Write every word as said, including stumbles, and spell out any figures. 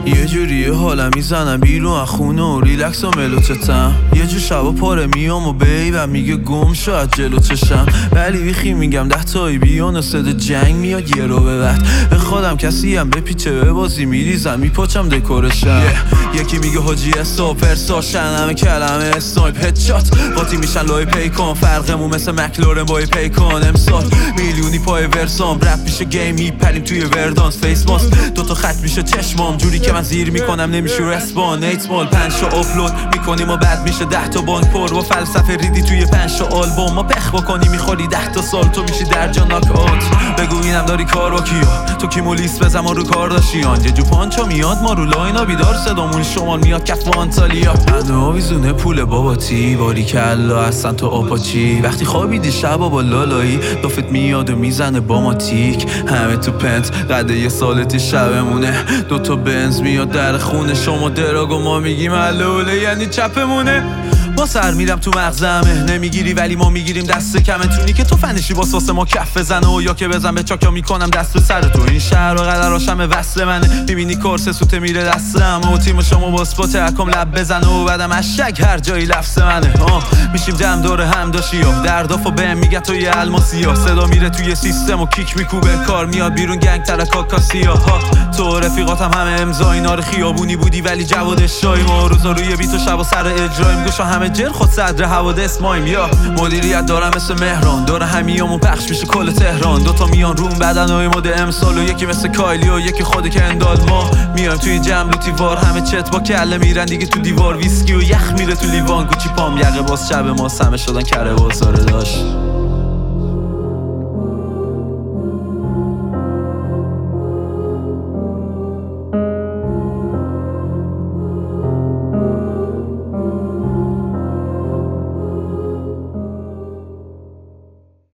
یه جوری حالا میزنم بیرون از خونه و ریلکس و ملوچتم. یه جو شبا پاره میام و بیبم میگه گم شاید جلو چشم، ولی بیخی میگم ده تایی بیان و صد جنگ میاد یه رو به بعد. به خودم کسی هم بپیچه به بازی میریزم میپاچم دکورشم. yeah. یکی میگه حاجی استوپر ساشن همه کلمه اسنایپ هدشات قاطی میشن لای پیکان، فرقمون مثل مکلورن با پیکان. امسال میلیونی پای ورسام رپ میشه گیم میپریم توی وردانس فیس ماست دوتا خط میشه چشمام جوری که من زیر میکنم نمیشه رسپان. ایت مال پنج تا آپلود میکنیم و بعد میشه ده تا بانک پر با فلسفه ریدی توی پنج تا آلبوم. ما پخ بکنی میخوری ده تا سال تو میشی در جا ناک آوت. بگو اینم داری کار با کیا تو کی مولیس بزن ما رو کار داشتیان. یه جو پانچا میاد ما رو لاینا بیدار صدامون شمال میاد کف وانتالیا. انا ویزونه پول بابا تی باری کلا هستن تو آپاچی. وقتی خوابیدی شبا با لالایی دافت میاد و میزنه با ما تیک. همه تو پنت قده یه سالتی شبمونه دوتا بنز میاد در خونه شما دراگ و ما میگیم علوله یعنی چپمونه. ما سر میرم تو مغزمه نمیگیری ولی ما میگیریم دست کمه. تونی که تو فنشی با ساس ما کف بزنه و یا که بزن به چاکا میکنم دست به سر تو. این شهر و قدراشم وصل منه میبینی کارس سوته میره دستم و تیم شما با اسپات اکام لب بزنه و بعدم اشک هر جایی لفظ منه. آه میشیم جمع دور هم داشی ها دردافو بهم میگه تو یه الماسی ها. صدا میره توی سیستم و کیک میکوبه کار میاد بیرون گنگ ترکا کاسیا ها. تو رفیقاتم همه امضا اینا رو خیابونی بودی ولی جواد شای ما روزا روی بیت و شب و سر اجرایم گوشا همه جر خود صدر حوادث مایم. یا مدیریت دارم مثل مهران داره همیامون پخش میشه کل تهران. دوتا میان روم بدنای مد امسال و یکی مثل کایلی و یکی خود کندال. ما میایم توی جمع لوتیوار همه چت با کله میرن دیگه تو دیوار ویسکی و یخ میره تو لیوان. گوچی پام یقه باز شب ما سمه شدن کره بازاره داشت.